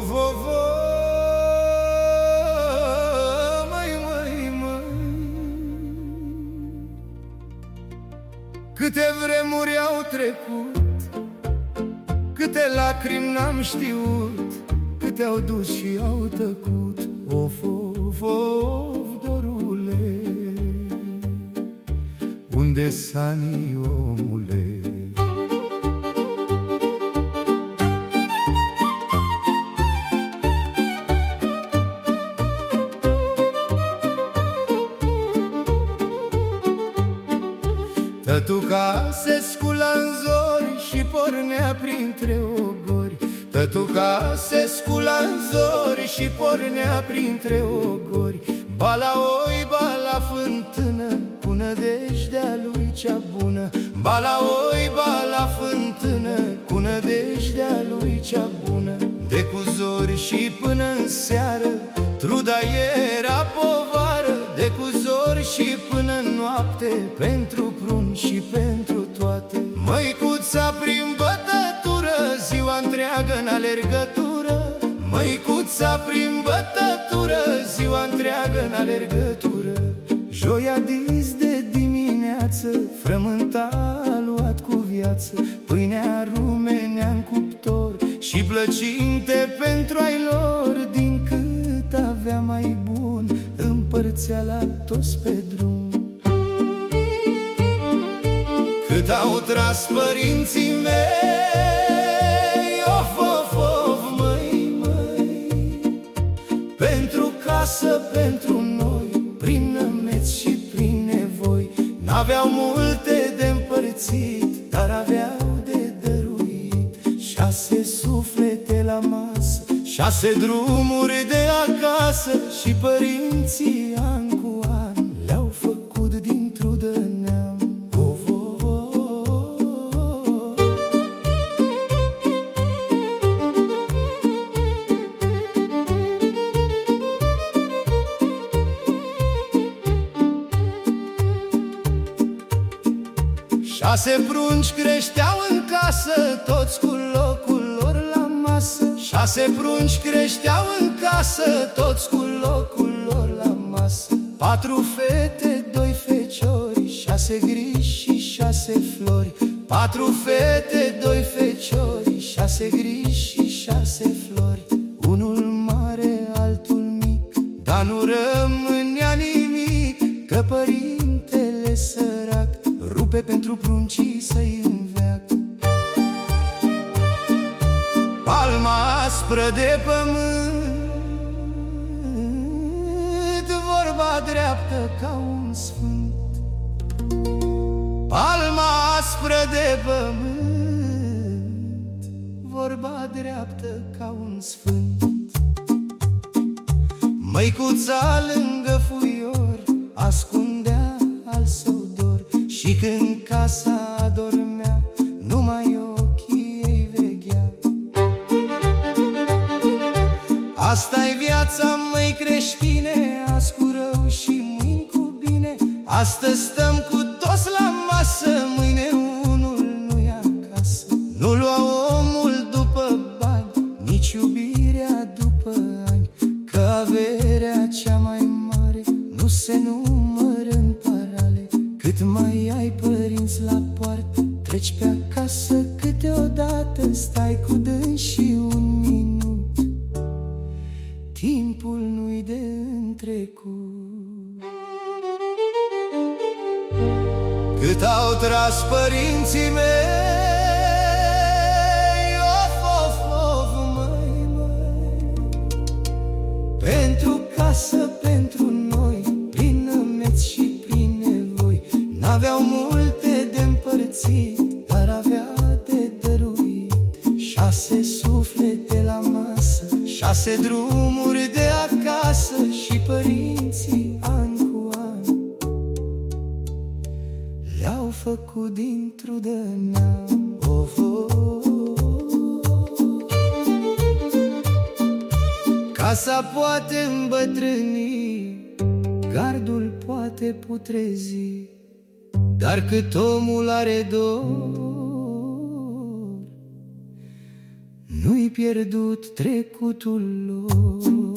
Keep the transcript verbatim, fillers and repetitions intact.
vo, vo, măi, măi, măi. Câte vremuri au trecut, câte lacrimi n-am știut, câte au dus și au tăcut. Of, of, of, dorule, unde-s anii, omule? Tătuca se scula în zori și pornea printre ogori. Tătuca se scula în zori și pornea printre ogori. Ba la oi, ba la fântână, cu nădejdea lui cea bună. Ba la oi, ba la fântână, cu nădejdea lui cea bună. De cu zori și până în seară, truda era povară. De cu zori și până în noapte, pentru prun și pentru toate. Măicuța prin bătătură, ziua întreagă în alergătură. Măicuța prin bătătură, ziua întreagă în alergătură. Joia dis de dimineață, frământa luat cu viață. Pâinea rumenea în cuptor și plăcinte pentru ai lor. Din cât avea mai bun, împărțea la toți pe drum. Cât au tras părinții mei, of, of, of, măi, măi, pentru casă, pentru noi, prin nămeți și prin nevoi. N-aveau multe de împărțit, dar aveau de dăruit. Șase suflete la masă, șase drumuri de acasă. Și părinții an cu an le-au făcut din trudă neam. Șase prunci creșteau în casă, toți cu locul lor la masă. Șase prunci creșteau în casă, toți cu locul lor la masă. Patru fete, doi feciori, șase griji și șase flori. Patru fete, doi feciori, șase griji și șase flori. Unul mare, altul mic, dar nu rămânea nimic, că părintele sărac rupe pentru pruncii să-i înveac. Palma aspră de pământ, vorba dreaptă ca un sfânt. Palma aspră de pământ, vorba dreaptă ca un sfânt. Măicuța lângă fuior ascundea al său dor. Și când casa adormea, numai ochii ei veghea. Asta-i viața, măi creștine, azi cu rău și mâini cu bine. Astăzi stăm cu toți la masă, mâine unul nu-i acasă. Nu lua omul după bani, nici iubirea după ani, că averea cea mai mare nu se numără în parale. Cât mai ai părinți la poartă, treci pe acasă câteodată. Stai cu dânsii un minut, timpul nu-i de întrecut. Cât au tras părinții mei, of, of, of, măi, măi, pentru casă, pentru noi, prin nămeți și prin nevoi. N-aveau multe de împărțit, dar avea de dăruit. Șase suflete la masă, șase drumuri de acasă. Și părinții an cu an le-au făcut din trudă neam. Of, of. Casa poate îmbătrâni, gardul poate putrezi, dar cât omul are dor, nu-i pierdut trecutul lor.